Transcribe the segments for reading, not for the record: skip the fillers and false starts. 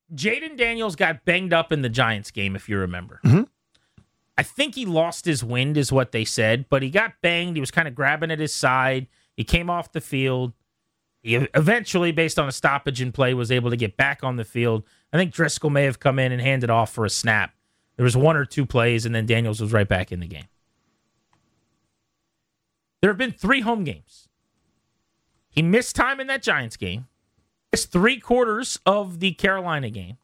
Jaden Daniels got banged up in the Giants game, if you remember. Mm-hmm. I think he lost his wind, is what they said, but he got banged. He was kind of grabbing at his side. He came off the field. He eventually, based on a stoppage in play, was able to get back on the field. I think Driscoll may have come in and handed off for a snap. There was one or two plays, and then Daniels was right back in the game. There have been 3 home games. He missed time in that Giants game. Missed 3/4 of the Carolina game.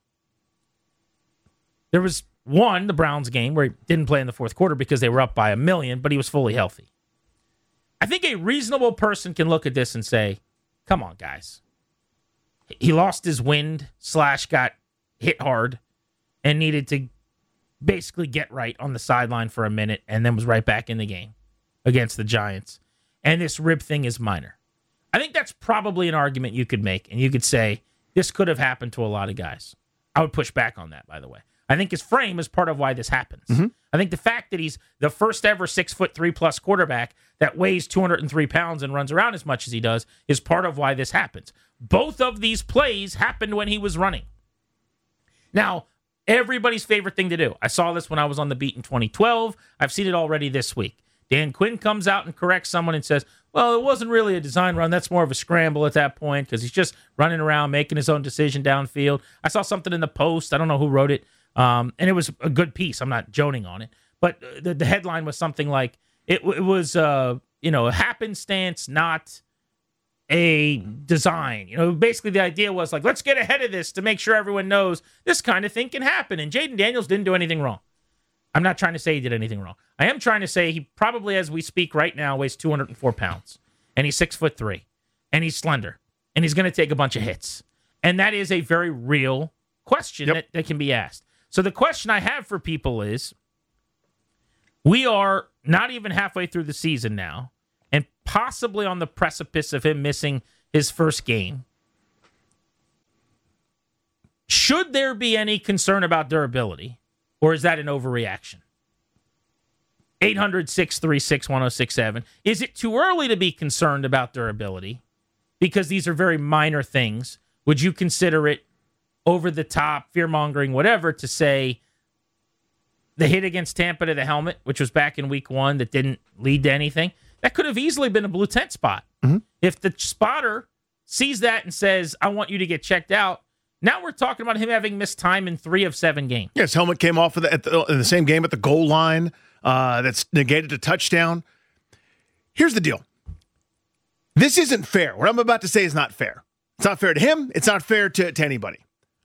There was one, the Browns game, where he didn't play in the fourth quarter because they were up by 1 million, but he was fully healthy. I think a reasonable person can look at this and say, come on, guys. He lost his wind / got hit hard and needed to basically get right on the sideline for a minute and then was right back in the game against the Giants. And this rib thing is minor. I think that's probably an argument you could make, and you could say this could have happened to a lot of guys. I would push back on that, by the way. I think his frame is part of why this happens. Mm-hmm. I think the fact that he's the first ever 6'3" quarterback that weighs 203 pounds and runs around as much as he does is part of why this happens. Both of these plays happened when he was running. Now, everybody's favorite thing to do. I saw this when I was on the beat in 2012. I've seen it already this week. Dan Quinn comes out and corrects someone and says, well, it wasn't really a design run. That's more of a scramble at that point because he's just running around, making his own decision downfield. I saw something in the Post. I don't know who wrote it. And it was a good piece. I'm not joning on it. But the headline was something like, it was a happenstance, not a design. Basically the idea was like, let's get ahead of this to make sure everyone knows this kind of thing can happen. And Jaden Daniels didn't do anything wrong. I'm not trying to say he did anything wrong. I am trying to say he probably, as we speak right now, weighs 204 pounds. And he's 6'3". And he's slender. And he's going to take a bunch of hits. And that is a very real question that can be asked. So the question I have for people is, we are not even halfway through the season now, and possibly on the precipice of him missing his first game. Should there be any concern about durability? Or is that an overreaction? 800-636-1067. Is it too early to be concerned about durability? Because these are very minor things. Would you consider it over the top, fear-mongering, whatever, to say the hit against Tampa to the helmet, which was back in week 1 that didn't lead to anything, that could have easily been a blue tent spot. Mm-hmm. If the spotter sees that and says, I want you to get checked out, now we're talking about him having missed time in 3 of 7 games. Yes, helmet came off in the same game at the goal line. That's negated a touchdown. Here's the deal. This isn't fair. What I'm about to say is not fair. It's not fair to him. It's not fair to anybody.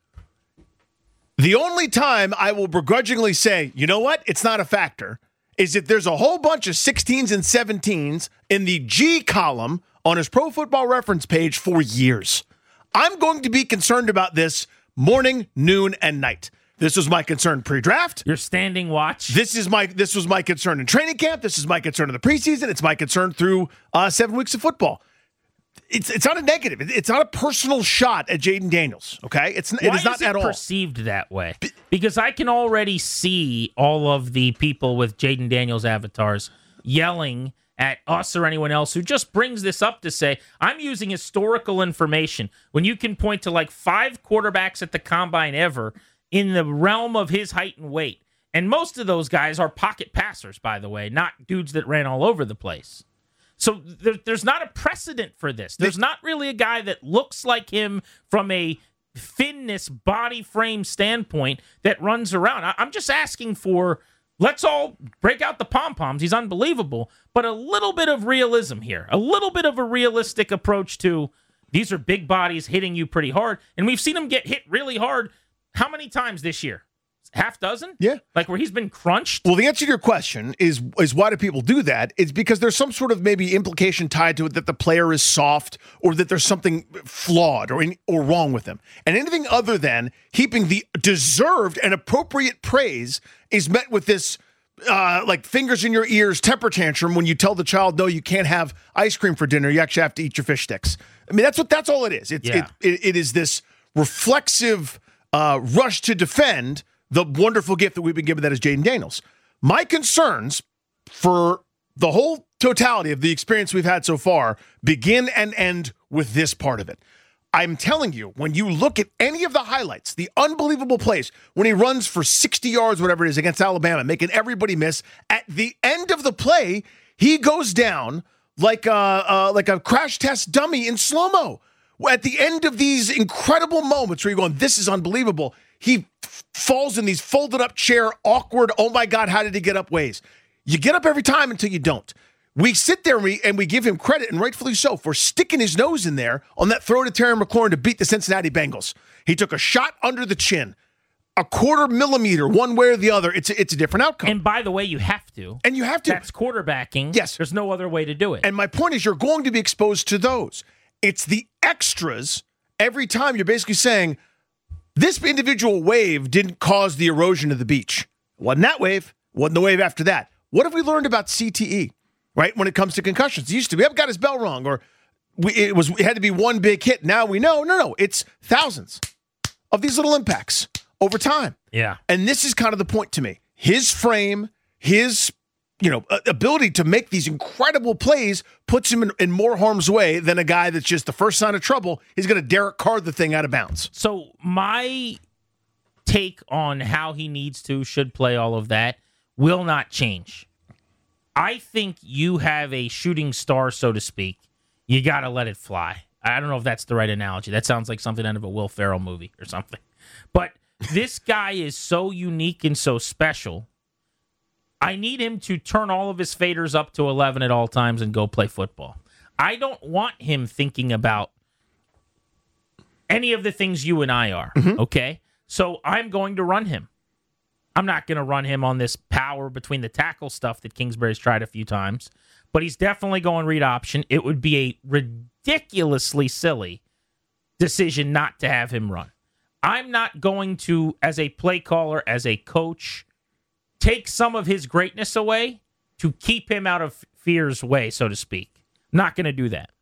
The only time I will begrudgingly say, you know what, it's not a factor, is if there's a whole bunch of 16s and 17s in the G column on his Pro Football Reference page for years. I'm going to be concerned about this morning, noon, and night. This was my concern pre-draft. Your standing watch. This was my concern in training camp. This is my concern in the preseason. It's my concern through 7 weeks of football. It's not a negative. It's not a personal shot at Jaden Daniels. Okay, it is not at all perceived that way. Because I can already see all of the people with Jaden Daniels avatars yelling at us or anyone else who just brings this up to say, I'm using historical information when you can point to like 5 quarterbacks at the combine ever in the realm of his height and weight. And most of those guys are pocket passers, by the way, not dudes that ran all over the place. So there's not a precedent for this. There's not really a guy that looks like him from a thinness body frame standpoint that runs around. I'm just asking for, let's all break out the pom-poms. He's unbelievable. But a little bit of realism here. A little bit of a realistic approach to these are big bodies hitting you pretty hard. And we've seen him get hit really hard how many times this year? Half dozen? Yeah. Like where he's been crunched? Well, the answer to your question is why do people do that? It's because there's some sort of maybe implication tied to it that the player is soft or that there's something flawed or wrong with him. And anything other than heaping the deserved and appropriate praise is met with this like fingers in your ears temper tantrum when you tell the child, no, you can't have ice cream for dinner. You actually have to eat your fish sticks. I mean, that's all it is. It is this reflexive rush to defend the wonderful gift that we've been given that is Jaden Daniels. My concerns for the whole totality of the experience we've had so far begin and end with this part of it. I'm telling you, when you look at any of the highlights, the unbelievable plays, when he runs for 60 yards, whatever it is, against Alabama, making everybody miss, at the end of the play, he goes down like a crash test dummy in slow-mo. At the end of these incredible moments where you're going, this is unbelievable, he falls in these folded-up chair, awkward, oh my God, how did he get up ways. You get up every time until you don't. We sit there and we give him credit, and rightfully so, for sticking his nose in there on that throw to Terry McLaurin to beat the Cincinnati Bengals. He took a shot under the chin, a quarter millimeter, one way or the other. It's a different outcome. And by the way, you have to. And you have to. That's quarterbacking. Yes. There's no other way to do it. And my point is, you're going to be exposed to those. It's the extras every time you're basically saying, this individual wave didn't cause the erosion of the beach. Wasn't that wave. Wasn't the wave after that. What have we learned about CTE? Right, when it comes to concussions, it used to be, got his bell rung, or it had to be one big hit. Now we know, no, it's thousands of these little impacts over time. Yeah, and this is kind of the point to me. His frame, his ability to make these incredible plays puts him in more harm's way than a guy that's just the first sign of trouble, he's going to Derek Carr the thing out of bounds. So my take on how he should play all of that will not change. I think you have a shooting star, so to speak. You got to let it fly. I don't know if that's the right analogy. That sounds like something out of a Will Ferrell movie or something. But this guy is so unique and so special. I need him to turn all of his faders up to 11 at all times and go play football. I don't want him thinking about any of the things you and I are, okay? So I'm going to run him. I'm not going to run him on this power between the tackle stuff that Kingsbury's tried a few times, but he's definitely going read option. It would be a ridiculously silly decision not to have him run. I'm not going to, as a play caller, as a coach, take some of his greatness away to keep him out of fear's way, so to speak. I'm not going to do that.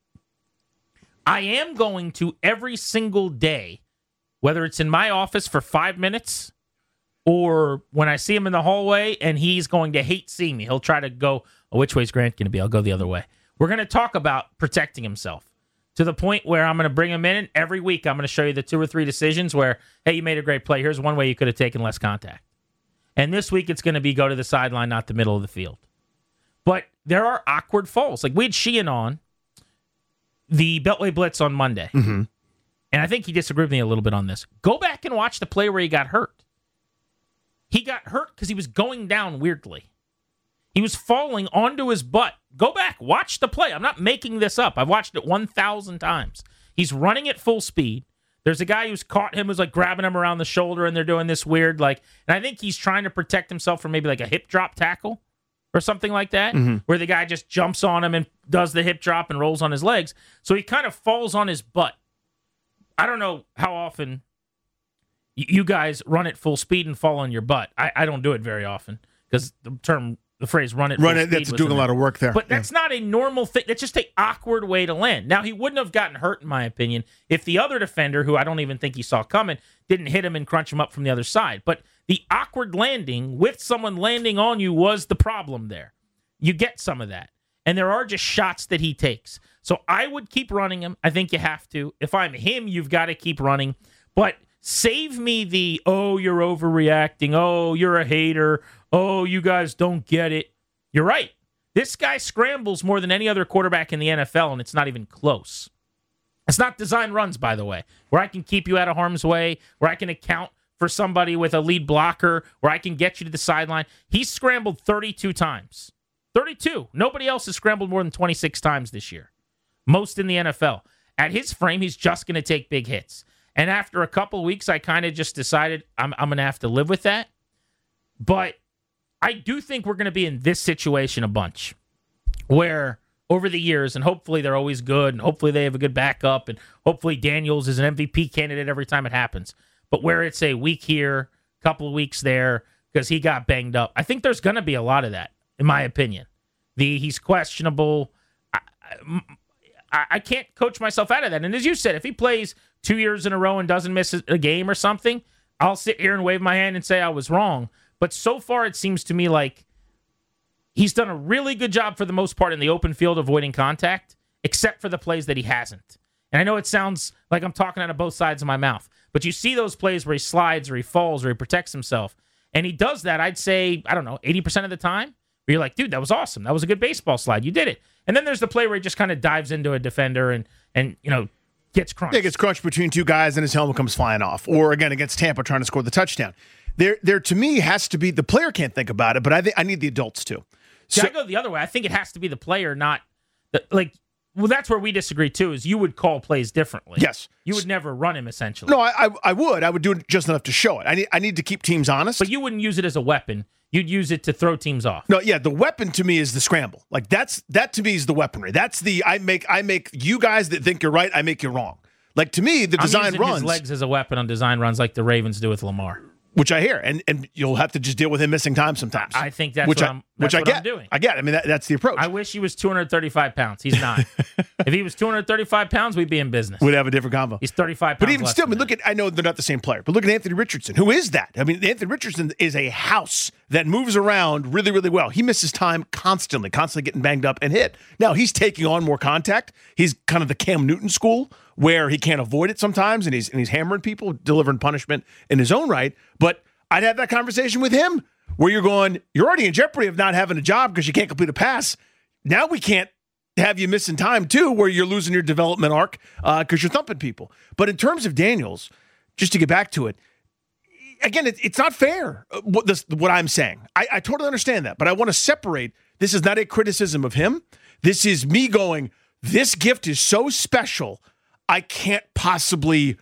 I am going to every single day, whether it's in my office for 5 minutes or when I see him in the hallway and he's going to hate seeing me. He'll try to go, oh, which way is Grant going to be? I'll go the other way. We're going to talk about protecting himself to the point where I'm going to bring him in, and every week I'm going to show you the 2 or 3 decisions where, hey, you made a great play. Here's one way you could have taken less contact. And this week it's going to be go to the sideline, not the middle of the field. But there are awkward falls. Like we had Sheehan on the Beltway Blitz on Monday. Mm-hmm. And I think he disagreed with me a little bit on this. Go back and watch the play where he got hurt. He got hurt because he was going down weirdly. He was falling onto his butt. Go back, watch the play. I'm not making this up. I've watched it 1,000 times. He's running at full speed. There's a guy who's caught him, who's like grabbing him around the shoulder, and they're doing this weird, and I think he's trying to protect himself from maybe like a hip drop tackle or something like that, where the guy just jumps on him and does the hip drop and rolls on his legs. So he kind of falls on his butt. I don't know how often you guys run at full speed and fall on your butt. I don't do it very often because the phrase run it. That's doing a lot of work there. But that's not a normal thing. That's just an awkward way to land. Now, he wouldn't have gotten hurt, in my opinion, if the other defender, who I don't even think he saw coming, didn't hit him and crunch him up from the other side. But the awkward landing with someone landing on you was the problem there. You get some of that. And there are just shots that he takes. So I would keep running him. I think you have to. If I'm him, you've got to keep running. But save me the, oh, you're overreacting. Oh, you're a hater. Oh, you guys don't get it. You're right. This guy scrambles more than any other quarterback in the NFL, and it's not even close. It's not design runs, by the way, where I can keep you out of harm's way, where I can account for somebody with a lead blocker, where I can get you to the sideline. He's scrambled 32 times. 32. Nobody else has scrambled more than 26 times this year. Most in the NFL. At his frame, he's just going to take big hits. And after a couple weeks, I kind of just decided I'm going to have to live with that. But I do think we're going to be in this situation a bunch where over the years, and hopefully they're always good, and hopefully they have a good backup, and hopefully Daniels is an MVP candidate every time it happens. But where it's a week here, couple of weeks there, because he got banged up. I think there's going to be a lot of that, in my opinion. He's questionable. I can't coach myself out of that. And as you said, if he plays 2 years in a row and doesn't miss a game or something, I'll sit here and wave my hand and say I was wrong. But so far, it seems to me like he's done a really good job for the most part in the open field avoiding contact, except for the plays that he hasn't. And I know it sounds like I'm talking out of both sides of my mouth, but you see those plays where he slides or he falls or he protects himself. And he does that, I'd say, 80% of the time. Where you're like, dude, that was awesome. That was a good baseball slide. You did it. And then there's the play where he just kind of dives into a defender and gets crunched. Yeah, gets crunched between two guys and his helmet comes flying off. Or, again, against Tampa trying to score the touchdown. There to me, has to be, the player can't think about it, but I need the adults to. I go the other way. I think it has to be the player, not that's where we disagree too. Is you would call plays differently. Yes, you would never run him essentially. No, I would. I would do it just enough to show it. I need to keep teams honest. But you wouldn't use it as a weapon. You'd use it to throw teams off. No, yeah, the weapon to me is the scramble. Like that to me is the weaponry. That's the I make you guys that think you're right. I make you wrong. Like to me, the design using runs his legs as a weapon on design runs, like the Ravens do with Lamar. Which I hear, and you'll have to just deal with him missing time sometimes. I think that's what I'm doing. I get. I mean, that's the approach. I wish he was 235 pounds. He's not. If he was 235 pounds, we'd be in business. We'd have a different combo. He's 35 pounds. But even still, I know they're not the same player, but look at Anthony Richardson. Who is that? I mean, Anthony Richardson is a house that moves around really, really well. He misses time constantly getting banged up and hit. Now, he's taking on more contact. He's kind of the Cam Newton school, where he can't avoid it sometimes, and he's hammering people, delivering punishment in his own right. But I'd have that conversation with him where you're already in jeopardy of not having a job because you can't complete a pass. Now we can't have you missing time too, where you're losing your development arc because you're thumping people. But in terms of Daniels, just to get back to it, again, it's not fair what I'm saying. I totally understand that, but I want to separate. This is not a criticism of him. This is me going, this gift is so special, I can't possibly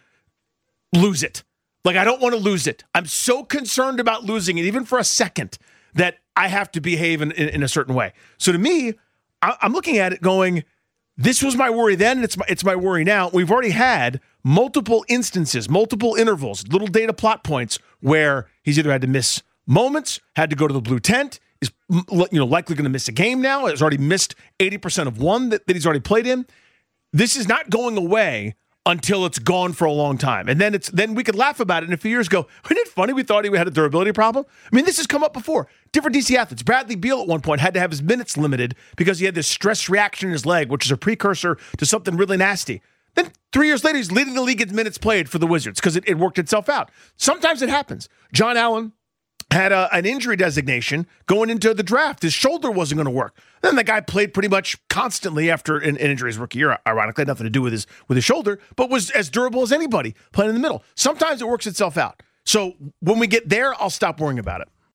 lose it. Like, I don't want to lose it. I'm so concerned about losing it, even for a second, that I have to behave in a certain way. So to me, I'm looking at it going, this was my worry then, and it's my worry now. We've already had multiple instances, multiple intervals, little data plot points where he's either had to miss moments, had to go to the blue tent, is likely going to miss a game now, has already missed 80% of one that he's already played in. This is not going away until it's gone for a long time. And then we could laugh about it in a few years ago. Isn't it funny we thought he had a durability problem? I mean, this has come up before. Different DC athletes. Bradley Beal at one point had to have his minutes limited because he had this stress reaction in his leg, which is a precursor to something really nasty. Then 3 years later, he's leading the league in minutes played for the Wizards because it worked itself out. Sometimes it happens. John Allen had an injury designation going into the draft. His shoulder wasn't going to work. Then the guy played pretty much constantly after an injury his rookie year. Ironically, had nothing to do with his shoulder, but was as durable as anybody playing in the middle. Sometimes it works itself out. So when we get there, I'll stop worrying about it.